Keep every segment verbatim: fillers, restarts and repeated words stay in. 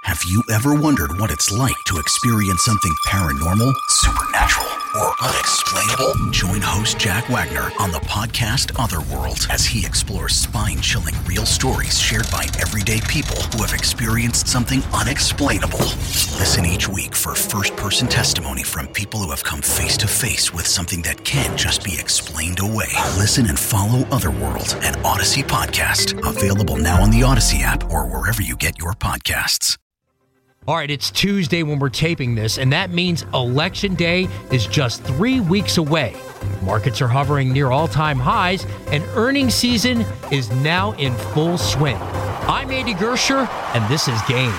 Have you ever wondered what it's like to experience something paranormal, supernatural, or unexplainable? Join host Jack Wagner on the podcast Otherworld as he explores spine-chilling real stories shared by everyday people who have experienced something unexplainable. Listen each week for first-person testimony from people who have come face-to-face with something that can't just be explained away. Listen and follow Otherworld, an Odyssey podcast, available now on the Odyssey app or wherever you get your podcasts. All right, it's Tuesday when we're taping this, and that means Election Day is just three weeks away. Markets are hovering near all-time highs, and earnings season is now in full swing. I'm Andy Gersher, and this is Gains.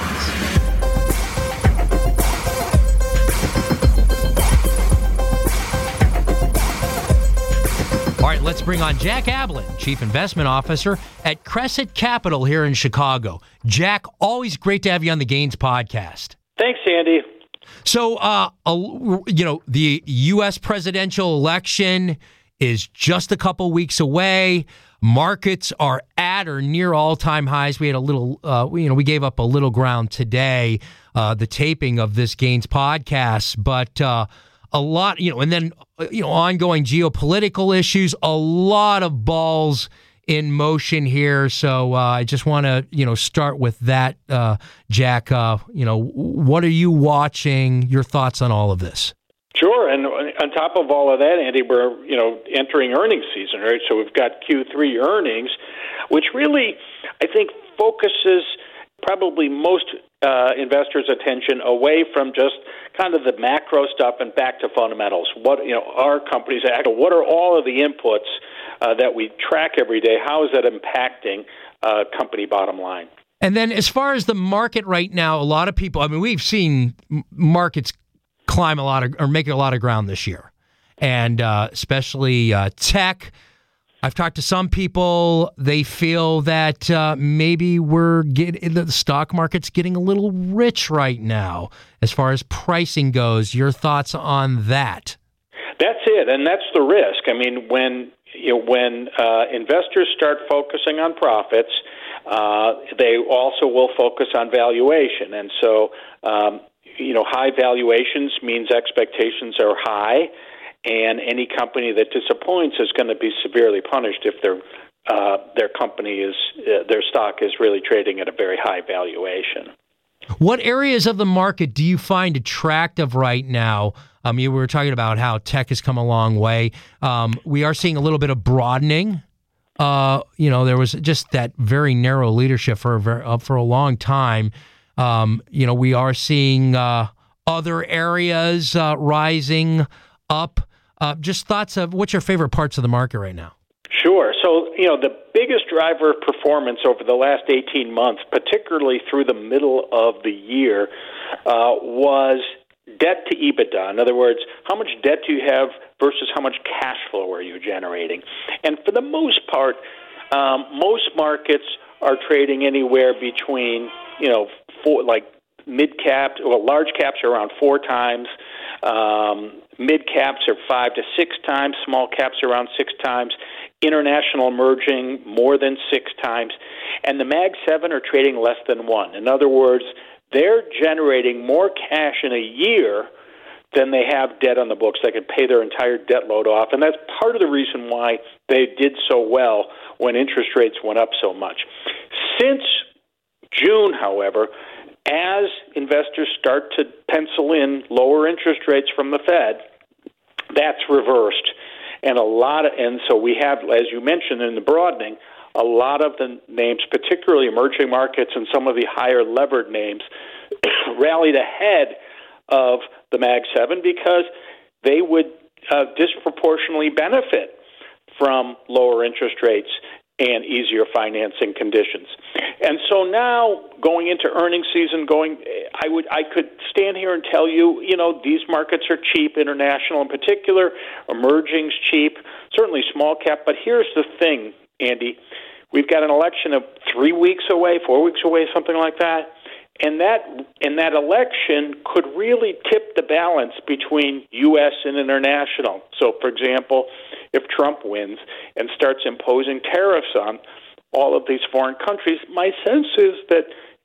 All right, let's bring on Jack Ablin, Chief Investment Officer at Crescent Capital here in Chicago. Jack, always great to have you on the Gains podcast. Thanks, Andy. So, uh, you know, the U S presidential election is just a couple weeks away. Markets are at or near all-time highs. We had a little, uh, you know, we gave up a little ground today, uh, the taping of this Gains podcast, but uh, a lot, you know, and then, you know, ongoing geopolitical issues, a lot of balls in motion here. So uh, I just want to, you know, start with that, uh, Jack. Uh, you know, what are you watching? Your thoughts on all of this? Sure. And on top of all of that, Andy, we're, you know, entering earnings season, right? So we've got Q three earnings, which really, I think, focuses probably most uh, investors' attention away from just kind of the macro stuff and back to fundamentals. What, you know, are companies, what are all of the inputs uh, that we track every day? How is that impacting uh, company bottom line? And then as far as the market right now, a lot of people, I mean, we've seen markets climb a lot of, or make a lot of ground this year, and uh, especially uh, tech. I've talked to some people. They feel that uh, maybe we're getting the stock market's getting a little rich right now as far as pricing goes. Your thoughts on that? That's it, and that's the risk. I mean, when you know when uh, investors start focusing on profits, uh, they also will focus on valuation, and so um, you know, high valuations means expectations are high. And any company that disappoints is going to be severely punished if their uh, their company is uh, their stock is really trading at a very high valuation. What areas of the market do you find attractive right now? Um, you were talking about how tech has come a long way. Um, we are seeing a little bit of broadening. Uh, you know, there was just that very narrow leadership for a very, uh, for a long time. Um, you know, we are seeing uh, other areas uh, rising up. Uh, just thoughts of what's your favorite parts of the market right now? Sure. So, you know, the biggest driver of performance over the last eighteen months, particularly through the middle of the year, uh, was debt to EBITDA. In other words, how much debt do you have versus how much cash flow are you generating? And for the most part, um, most markets are trading anywhere between, you know, four, like mid caps, well, large caps are around four times. Um, mid caps are five to six times, small caps are around six times, international emerging more than six times, and the Mag seven are trading less than one. In other words, they're generating more cash in a year than they have debt on the books. They can pay their entire debt load off, and that's part of the reason why they did so well when interest rates went up so much. Since June, however, as investors start to pencil in lower interest rates from the Fed, that's reversed. And a lot of, and so we have, as you mentioned in the broadening, a lot of the names, particularly emerging markets and some of the higher levered names, rallied ahead of the Mag seven because they would uh, disproportionately benefit from lower interest rates and easier financing conditions. And so now, going into earnings season, going, I would, I could stand here and tell you, you know, these markets are cheap, international in particular, emerging's cheap, certainly small cap. But here's the thing, Andy, we've got an election of three weeks away, four weeks away, something like that. And that and that election could really tip the balance between U S and international. So, for example, if Trump wins and starts imposing tariffs on all of these foreign countries, my sense is that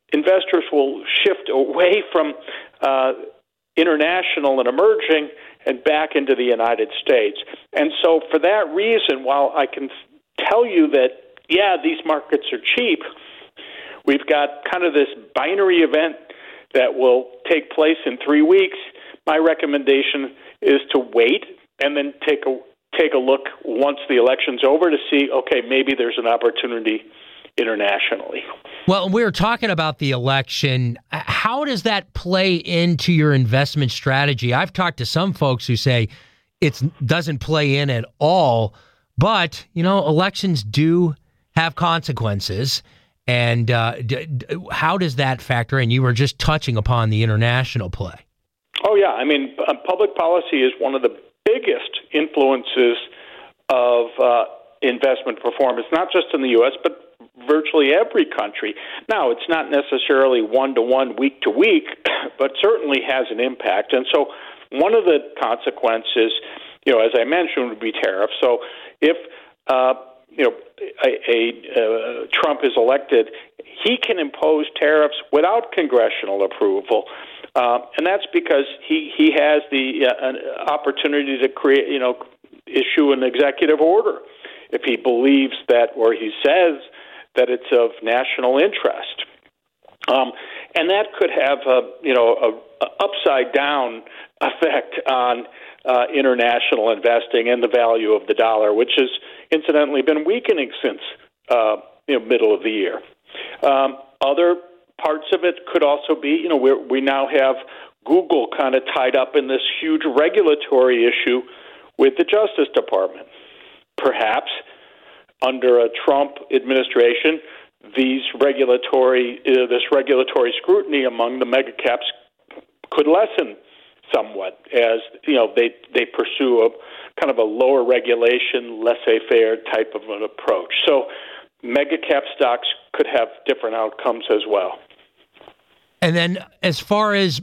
investors will shift away from uh, international and emerging and back into the United States. And so for that reason, while I can tell you that, yeah, these markets are cheap, we've got kind of this binary event that will take place in three weeks. My recommendation is to wait and then take a take a look once the election's over to see, okay, maybe there's an opportunity internationally. Well, we were talking about the election. How does that play into your investment strategy? I've talked to some folks who say it doesn't play in at all, but, you know, elections do have consequences. And uh, d- d- how does that factor in? You were just touching upon the international play. Oh, yeah. I mean, uh, public policy is one of the biggest influences of uh, investment performance, not just in the U S, but virtually every country. Now, it's not necessarily one-to-one, week-to-week, but certainly has an impact. And so one of the consequences, you know, as I mentioned, would be tariffs. So if, uh, you know, a, a uh, Trump is elected, he can impose tariffs without congressional approval. Uh, and that's because he, he has the uh, an opportunity to create, you know, issue an executive order if he believes that, or he says that it's of national interest. Um, and that could have a, you know, a, a upside down effect on uh, international investing and the value of the dollar, which has incidentally been weakening since uh, you know, middle of the year. Um, other parts of it could also be, you know, we we now have Google kind of tied up in this huge regulatory issue with the Justice Department. Perhaps under a Trump administration, these regulatory uh, this regulatory scrutiny among the mega caps could lessen somewhat as, you know, they they pursue a kind of a lower regulation, laissez-faire type of an approach. So mega cap stocks could have different outcomes as well. And then as far as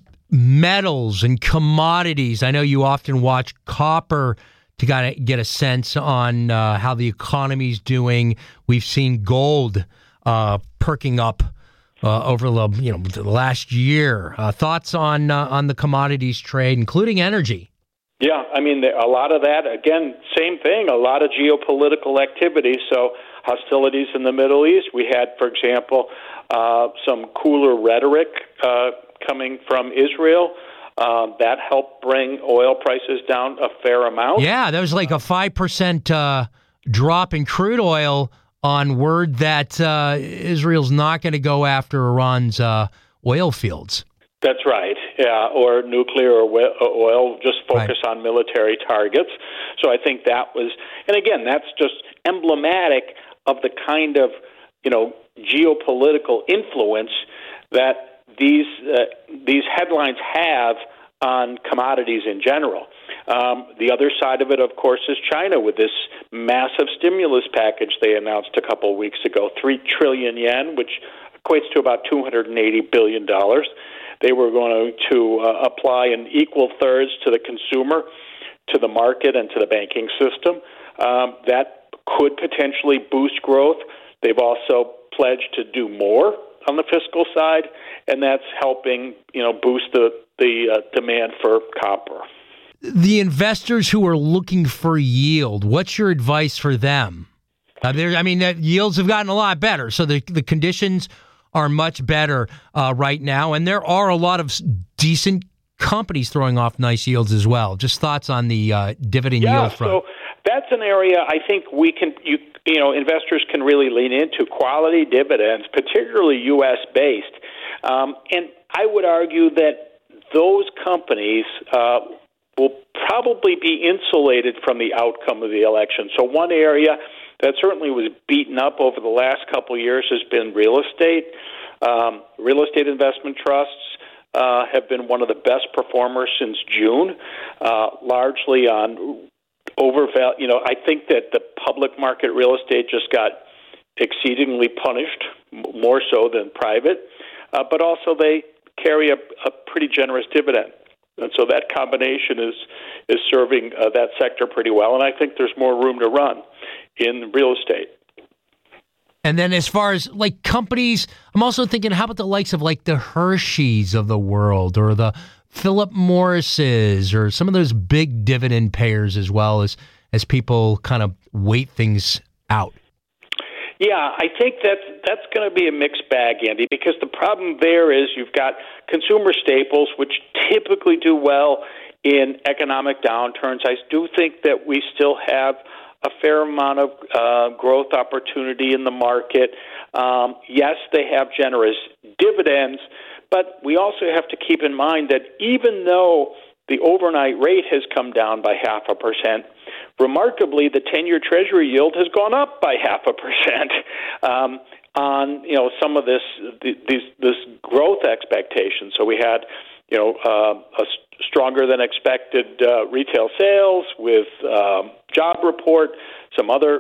metals and commodities, I know you often watch copper to kind of get a sense on uh, how the economy's doing. We've seen gold uh, perking up uh, over the, you know, the last year. Uh, thoughts on uh, on the commodities trade, including energy? Yeah, I mean, a lot of that, again, same thing, a lot of geopolitical activity. So hostilities in the Middle East. We had, for example, uh, some cooler rhetoric uh, coming from Israel. Uh, that helped bring oil prices down a fair amount. Yeah, that was like a five percent uh, drop in crude oil on word that uh, Israel's not going to go after Iran's uh, oil fields. That's right, yeah, or nuclear or oil, just focus right. on military targets. So I think that was, and again, that's just emblematic of the kind of, you know, geopolitical influence that these uh, these headlines have on commodities in general. Um, the other side of it, of course, is China with this massive stimulus package they announced a couple of weeks ago, three trillion yen, which equates to about two hundred eighty billion dollars. They were going to uh, apply in equal thirds to the consumer, to the market, and to the banking system. Um, that could potentially boost growth. They've also pledged to do more on the fiscal side, and that's helping, you know, boost the the uh, demand for copper. The investors who are looking for yield, what's your advice for them? Uh, there, I mean, uh, yields have gotten a lot better, so the the conditions are much better uh, right now, and there are a lot of decent companies throwing off nice yields as well. Just thoughts on the uh, dividend yeah, yield front. So that's an area I think we can, you, you know, investors can really lean into, quality dividends, particularly U S based. Um, and I would argue that those companies uh, will probably be insulated from the outcome of the election. So one area that certainly was beaten up over the last couple of years has been real estate. Um, real estate investment trusts uh, have been one of the best performers since June, uh, largely on overval. You know, I think that the public market real estate just got exceedingly punished, more so than private, uh, but also they carry a, a pretty generous dividend. And so that combination is is serving uh, that sector pretty well, and I think there's more room to run in real estate. And then as far as like companies, I'm also thinking, how about the likes of like the Hershey's of the world or the Philip Morris's or some of those big dividend payers as well as, as people kind of wait things out? Yeah, I think that that's going to be a mixed bag, Andy, because the problem there is you've got consumer staples, which typically do well in economic downturns. I do think that we still have a fair amount of uh, growth opportunity in the market. Um, yes, they have generous dividends, but we also have to keep in mind that even though the overnight rate has come down by half a percent, remarkably, the ten-year Treasury yield has gone up by half a percent um, on you know some of this these this growth expectation. So we had you know uh, a stronger than expected uh, retail sales with um, job report, some other.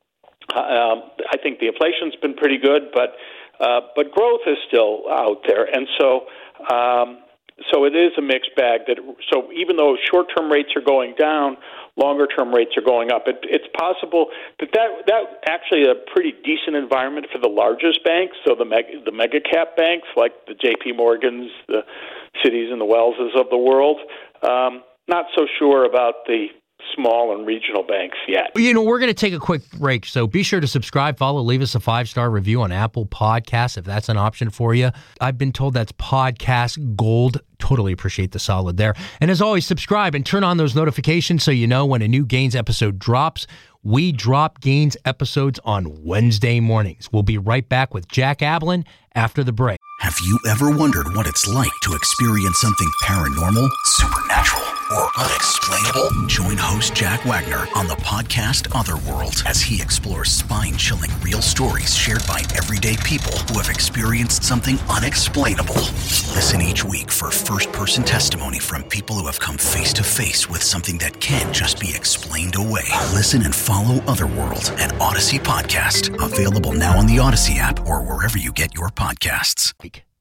Uh, um, I think the inflation's been pretty good, but uh, but growth is still out there, and so. Um, So it is a mixed bag. That so even though short-term rates are going down, longer-term rates are going up. It, it's possible that, that that actually a pretty decent environment for the largest banks. So the mega, the mega cap banks like the J P Morgans, the Citis, and the Wellses of the world. Um, not so sure about the small and regional banks yet. You know, we're going to take a quick break, so be sure to subscribe, follow, leave us a five-star review on Apple Podcasts if that's an option for you. I've been told that's Podcast Gold. Totally appreciate the solid there. And as always, subscribe and turn on those notifications so you know when a new Gains episode drops. We drop Gains episodes on Wednesday mornings. We'll be right back with Jack Ablin after the break. Have you ever wondered what it's like to experience something paranormal, supernatural, or unexplainable? Join host Jack Wagner on the podcast Otherworld as he explores spine-chilling real stories shared by everyday people who have experienced something unexplainable. Listen each week for first-person testimony from people who have come face-to-face with something that can't just be explained away. Listen and follow Otherworld, an Odyssey podcast. Available now on the Odyssey app or wherever you get your podcasts.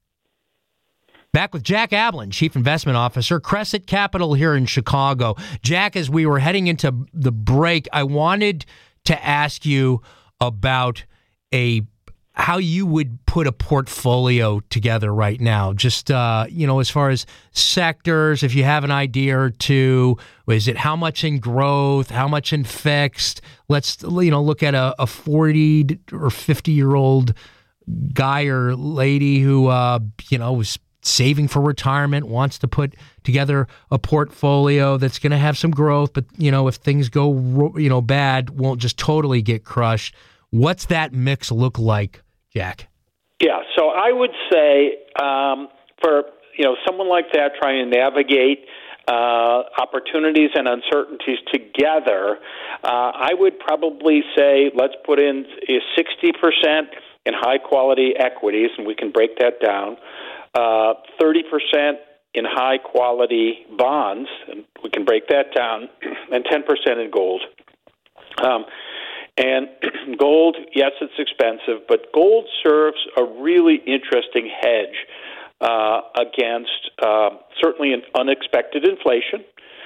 Back with Jack Ablin, Chief Investment Officer, Crescent Capital here in Chicago. Jack, as we were heading into the break, I wanted to ask you about a how you would put a portfolio together right now. Just, uh, you know, as far as sectors, if you have an idea or two, is it how much in growth, how much in fixed? Let's, you know, look at a, a forty or fifty-year-old guy or lady who, uh, you know, was saving for retirement, wants to put together a portfolio that's going to have some growth, but, you know, if things go, you know, bad, won't just totally get crushed. What's that mix look like, Jack? Yeah, so I would say um, for, you know, someone like that trying to navigate uh, opportunities and uncertainties together, uh, I would probably say let's put in sixty percent in high-quality equities, and we can break that down. Uh, thirty percent in high-quality bonds, and we can break that down, and ten percent in gold. Um, and gold, yes, it's expensive, but gold serves a really interesting hedge uh, against uh, certainly an unexpected inflation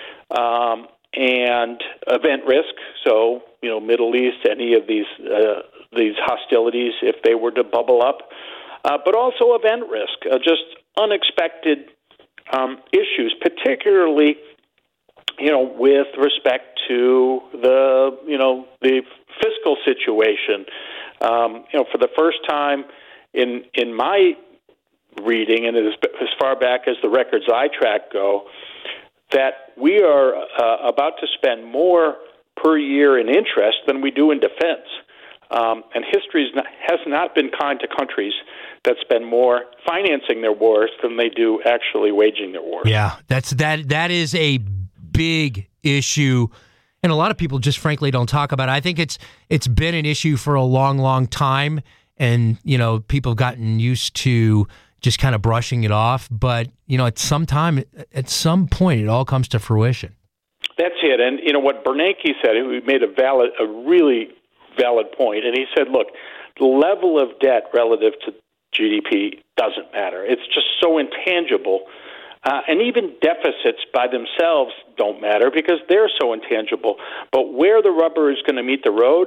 um, and event risk. So, you know, Middle East, any of these uh, these hostilities, if they were to bubble up. Uh, but also event risk, uh, just unexpected um, issues, particularly, you know, with respect to the, you know, the fiscal situation. Um, you know, for the first time in in my reading, and as, as far back as the records I track go, that we are uh, about to spend more per year in interest than we do in defense. Um, and history has not been kind to countries that spend more financing their wars than they do actually waging their wars. Yeah, that's that. That is a big issue, and a lot of people just frankly don't talk about it. I think it's it's been an issue for a long, long time, and you know people have gotten used to just kind of brushing it off. But you know, at some time, at some point, it all comes to fruition. That's it, and you know what Bernanke said. He made a valid, a really valid point, and he said, look, the level of debt relative to G D P doesn't matter. It's just so intangible. Uh, and even deficits by themselves don't matter because they're so intangible. But where the rubber is going to meet the road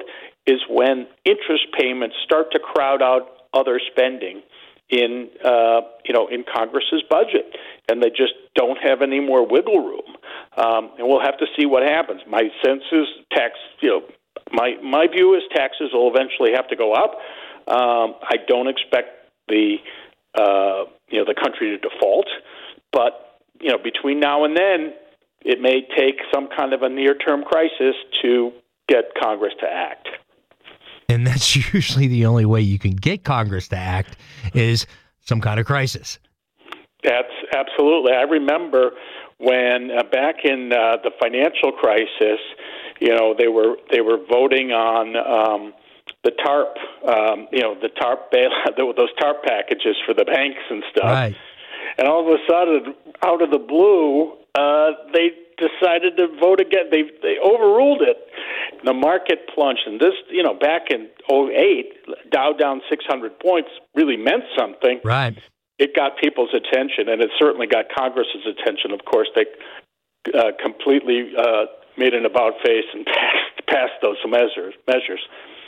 is when interest payments start to crowd out other spending in uh, you know in Congress's budget, and they just don't have any more wiggle room. Um, and we'll have to see what happens. My sense is tax. You know, my my view is taxes will eventually have to go up. Um, I don't expect the uh, you know the country to default, but you know between now and then, it may take some kind of a near-term crisis to get Congress to act. And that's usually the only way you can get Congress to act is some kind of crisis. That's absolutely. I remember when uh, back in uh, the financial crisis, you know, they were they were voting on um, the TARP, um, you know, the TARP bailout, those TARP packages for the banks and stuff. Right. And all of a sudden, out of the blue, uh, they decided to vote again. They they overruled it. The market plunged, and this, you know, back in oh eight, Dow down six hundred points really meant something. Right. It got people's attention, and it certainly got Congress's attention. Of course, they uh, completely uh, made an about-face and passed, passed those measures. measures.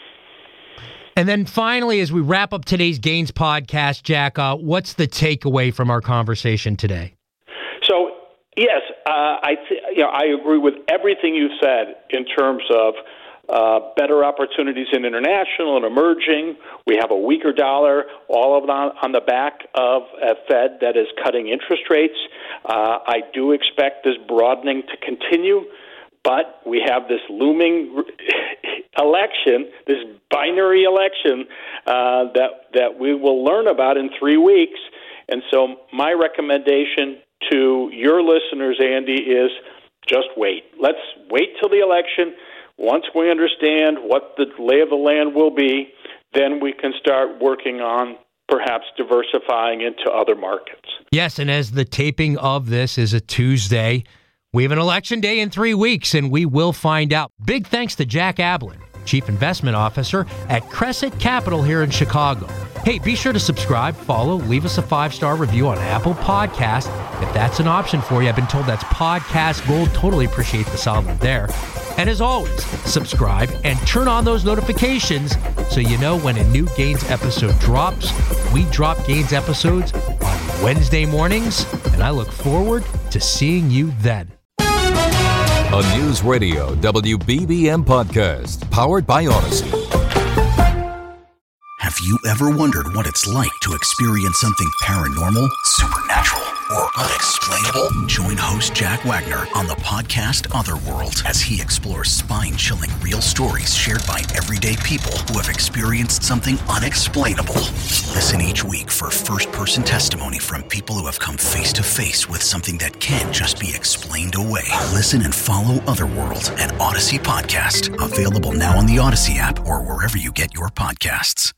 And then finally, as we wrap up today's Gains podcast, Jack, uh, what's the takeaway from our conversation today? So, yes, uh, I th- you know I agree with everything you said in terms of uh, better opportunities in international and emerging. We have a weaker dollar, all of it on, on the back of a Fed that is cutting interest rates. Uh, I do expect this broadening to continue, but we have this looming election, this binary election uh, that that we will learn about in three weeks. And so my recommendation to your listeners, Andy, is just wait. Let's wait till the election. Once we understand what the lay of the land will be, then we can start working on perhaps diversifying into other markets. Yes, and as the taping of this is a Tuesday, we have an election day in three weeks, and we will find out. Big thanks to Jack Ablin, Chief Investment Officer at Crescent Capital here in Chicago. Hey, be sure to subscribe, follow, leave us a five-star review on Apple Podcast. If that's an option for you, I've been told that's podcast gold. Totally appreciate the solid there. And as always, subscribe and turn on those notifications so you know when a new Gains episode drops. We drop Gains episodes on Wednesday mornings, and I look forward to seeing you then. A News Radio W B B M podcast powered by Odyssey. Have you ever wondered what it's like to experience something paranormal, supernatural, or unexplainable? Join host Jack Wagner on the podcast Otherworld as he explores spine-chilling real stories shared by everyday people who have experienced something unexplainable. Listen each week for first-person testimony from people who have come face-to-face with something that can't just be explained away. Listen and follow Otherworld, an Odyssey podcast. Available now on the Odyssey app or wherever you get your podcasts.